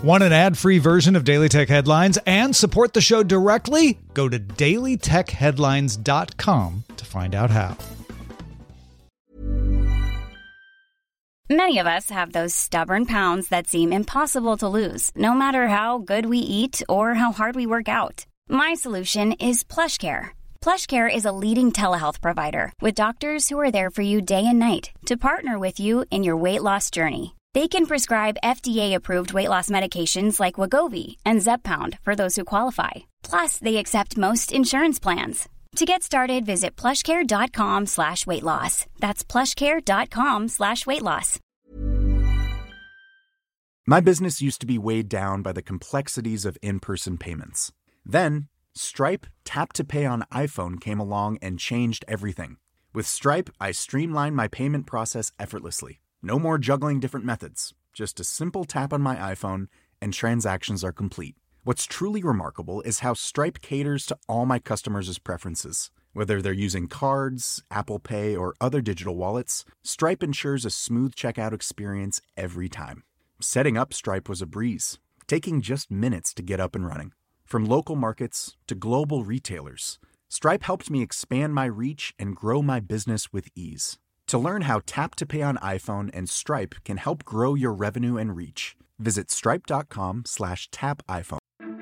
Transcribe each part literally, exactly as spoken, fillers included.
Want an ad-free version of Daily Tech Headlines and support the show directly? Go to daily tech headlines dot com to find out how. Many of us have those stubborn pounds that seem impossible to lose, no matter how good we eat or how hard we work out. My solution is PlushCare. PlushCare is a leading telehealth provider with doctors who are there for you day and night to partner with you in your weight loss journey. They can prescribe F D A-approved weight loss medications like Wegovy and Zepbound for those who qualify. Plus, they accept most insurance plans. To get started, visit plushcare.com slash weight loss. That's plushcare.com slash weight loss. My business used to be weighed down by the complexities of in-person payments. Then, Stripe Tap to Pay on iPhone came along and changed everything. With Stripe, I streamlined my payment process effortlessly. No more juggling different methods. Just a simple tap on my iPhone and transactions are complete. What's truly remarkable is how Stripe caters to all my customers' preferences. Whether they're using cards, Apple Pay, or other digital wallets, Stripe ensures a smooth checkout experience every time. Setting up Stripe was a breeze, taking just minutes to get up and running. From local markets to global retailers, Stripe helped me expand my reach and grow my business with ease. To learn how Tap to Pay on iPhone and Stripe can help grow your revenue and reach, visit stripe.com slash tap iPhone.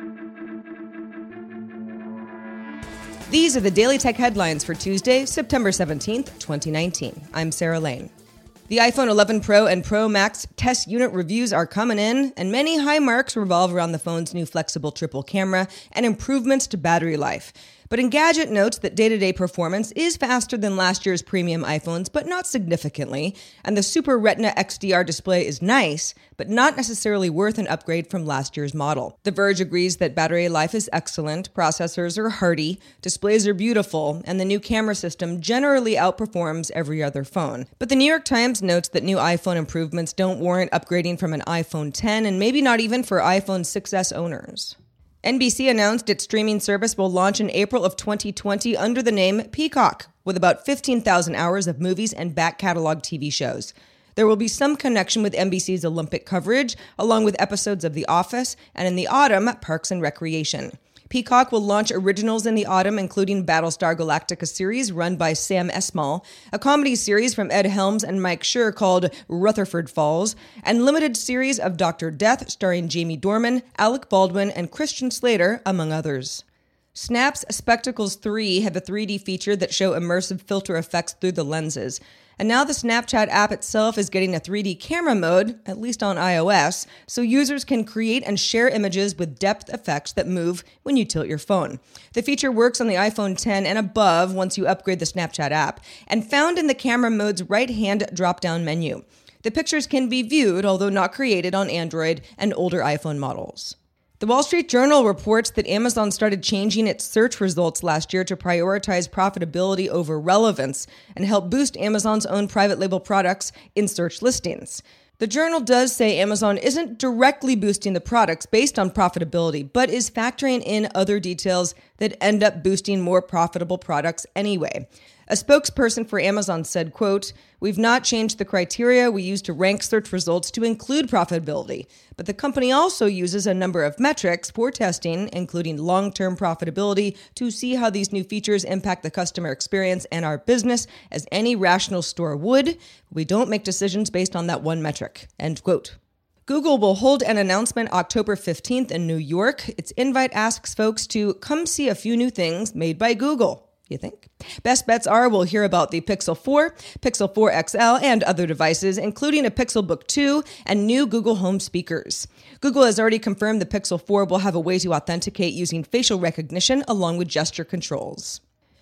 These are the Daily Tech Headlines for Tuesday, September seventeenth, twenty nineteen. I'm Sarah Lane. The iPhone eleven Pro and Pro Max test unit reviews are coming in, and many high marks revolve around the phone's new flexible triple camera and improvements to battery life. But Engadget notes that day-to-day performance is faster than last year's premium iPhones, but not significantly, and the Super Retina X D R display is nice, but not necessarily worth an upgrade from last year's model. The Verge agrees that battery life is excellent, processors are hardy, displays are beautiful, and the new camera system generally outperforms every other phone. But the New York Times notes that new iPhone improvements don't warrant upgrading from an iPhone ten, and maybe not even for iPhone six S owners. N B C announced its streaming service will launch in April of twenty twenty under the name Peacock, with about fifteen thousand hours of movies and back catalog T V shows. There will be some connection with N B C's Olympic coverage, along with episodes of The Office, and in the autumn, Parks and Recreation. Peacock will launch originals in the autumn, including Battlestar Galactica series run by Sam Esmail, a comedy series from Ed Helms and Mike Schur called Rutherford Falls, and limited series of Doctor Death starring Jamie Dornan, Alec Baldwin, and Christian Slater, among others. Snap's Spectacles three have a three D feature that show immersive filter effects through the lenses. And now the Snapchat app itself is getting a three D camera mode, at least on iOS, so users can create and share images with depth effects that move when you tilt your phone. The feature works on the iPhone ten and above once you upgrade the Snapchat app, and found in the camera mode's right-hand drop-down menu. The pictures can be viewed, although not created, on Android and older iPhone models. The Wall Street Journal reports that Amazon started changing its search results last year to prioritize profitability over relevance and help boost Amazon's own private label products in search listings. The Journal does say Amazon isn't directly boosting the products based on profitability, but is factoring in other details that end up boosting more profitable products anyway. A spokesperson for Amazon said, quote, "We've not changed the criteria we use to rank search results to include profitability, but the company also uses a number of metrics for testing, including long-term profitability, to see how these new features impact the customer experience and our business as any rational store would. We don't make decisions based on that one metric," end quote. Google will hold an announcement October fifteenth in New York. Its invite asks folks to come see a few new things made by Google. You think? Best bets are we'll hear about the Pixel four, Pixel four X L, and other devices, including a Pixelbook two and new Google Home speakers. Google has already confirmed the Pixel four will have a way to authenticate using facial recognition along with gesture controls.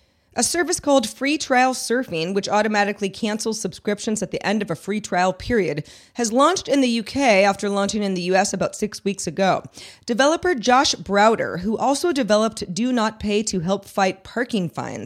A service called Free Trial Surfing, which automatically cancels subscriptions at the end of a free trial period, has launched in the U K after launching in the U S about six weeks ago. Developer Josh Browder, who also developed Do Not Pay to help fight parking fines,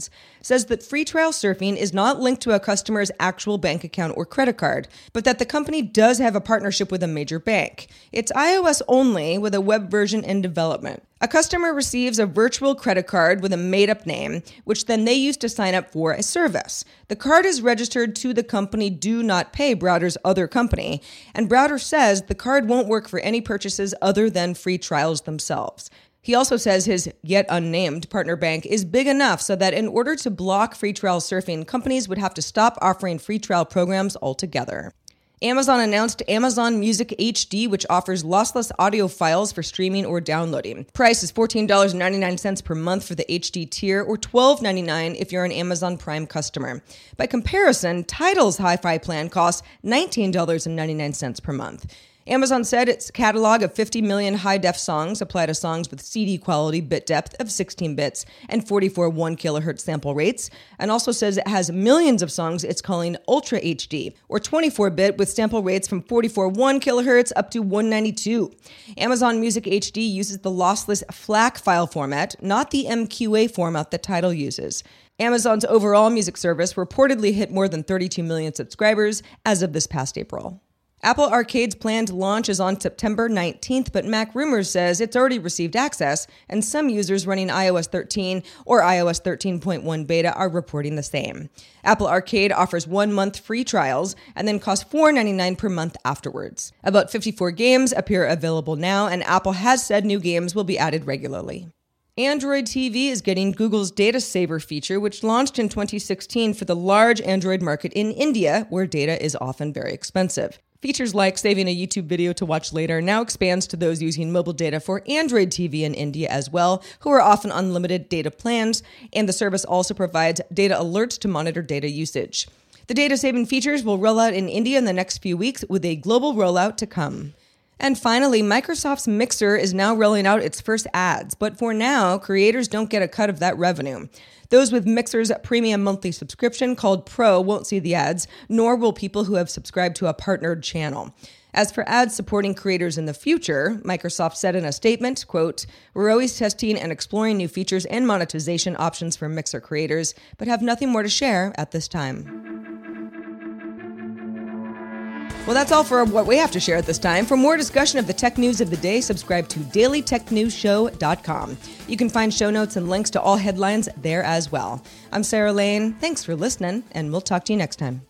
says that free trial surfing is not linked to a customer's actual bank account or credit card, but that the company does have a partnership with a major bank. It's iOS only with a web version in development. A customer receives a virtual credit card with a made-up name, which then they use to sign up for a service. The card is registered to the company Do Not Pay, Browder's other company, and Browder says the card won't work for any purchases other than free trials themselves. He also says his yet unnamed partner bank is big enough so that in order to block free trial surfing, companies would have to stop offering free trial programs altogether. Amazon announced Amazon Music H D, which offers lossless audio files for streaming or downloading. Price is fourteen dollars and ninety-nine cents per month for the H D tier, or twelve dollars and ninety-nine cents if you're an Amazon Prime customer. By comparison, Tidal's Hi-Fi plan costs nineteen dollars and ninety-nine cents per month. Amazon said its catalog of fifty million high-def songs apply to songs with C D quality bit depth of sixteen bits and forty-four one kilohertz sample rates, and also says it has millions of songs it's calling Ultra H D, or twenty-four bit with sample rates from forty-four one kilohertz up to one ninety-two. Amazon Music H D uses the lossless FLAC file format, not the M Q A format that Tidal uses. Amazon's overall music service reportedly hit more than thirty-two million subscribers as of this past April. Apple Arcade's planned launch is on September nineteenth, but Mac Rumors says it's already received access, and some users running i O S thirteen or i O S thirteen point one beta are reporting the same. Apple Arcade offers one-month free trials and then costs four dollars and ninety-nine cents per month afterwards. About fifty-four games appear available now, and Apple has said new games will be added regularly. Android T V is getting Google's Data Saver feature, which launched in twenty sixteen for the large Android market in India, where data is often very expensive. Features like saving a YouTube video to watch later now expands to those using mobile data for Android T V in India as well, who are often unlimited data plans, and the service also provides data alerts to monitor data usage. The data-saving features will roll out in India in the next few weeks, with a global rollout to come. And finally, Microsoft's Mixer is now rolling out its first ads, but for now, creators don't get a cut of that revenue. Those with Mixer's premium monthly subscription called Pro won't see the ads, nor will people who have subscribed to a partnered channel. As for ads supporting creators in the future, Microsoft said in a statement, quote, "We're always testing and exploring new features and monetization options for Mixer creators, but have nothing more to share at this time." Well, that's all for what we have to share at this time. For more discussion of the tech news of the day, subscribe to daily tech news show dot com. You can find show notes and links to all headlines there as well. I'm Sarah Lane. Thanks for listening, and we'll talk to you next time.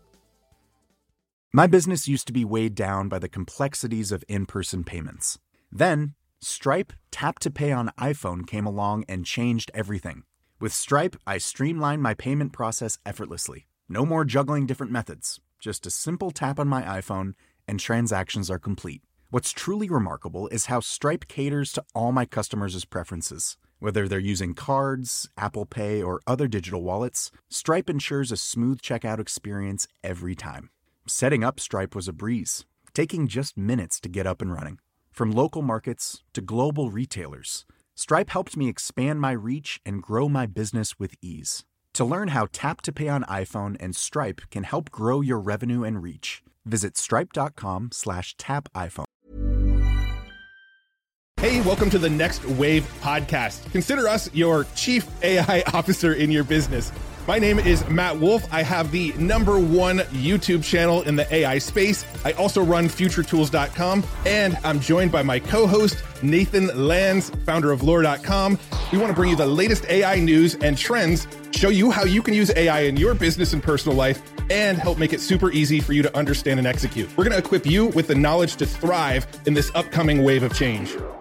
My business used to be weighed down by the complexities of in-person payments. Then, Stripe Tap to Pay on iPhone came along and changed everything. With Stripe, I streamlined my payment process effortlessly. No more juggling different methods. Just a simple tap on my iPhone, and transactions are complete. What's truly remarkable is how Stripe caters to all my customers' preferences. Whether they're using cards, Apple Pay, or other digital wallets, Stripe ensures a smooth checkout experience every time. Setting up Stripe was a breeze, taking just minutes to get up and running. From local markets to global retailers, Stripe helped me expand my reach and grow my business with ease. To learn how Tap to Pay on iPhone and Stripe can help grow your revenue and reach, visit stripe.com slash tap iPhone. Hey, welcome to the Next Wave podcast. Consider us your chief A I officer in your business. My name is Matt Wolf. I have the number one YouTube channel in the A I space. I also run future tools dot com, and I'm joined by my co-host, Nathan Lands, founder of lore dot com. We want to bring you the latest A I news and trends, show you how you can use A I in your business and personal life, and help make it super easy for you to understand and execute. We're going to equip you with the knowledge to thrive in this upcoming wave of change.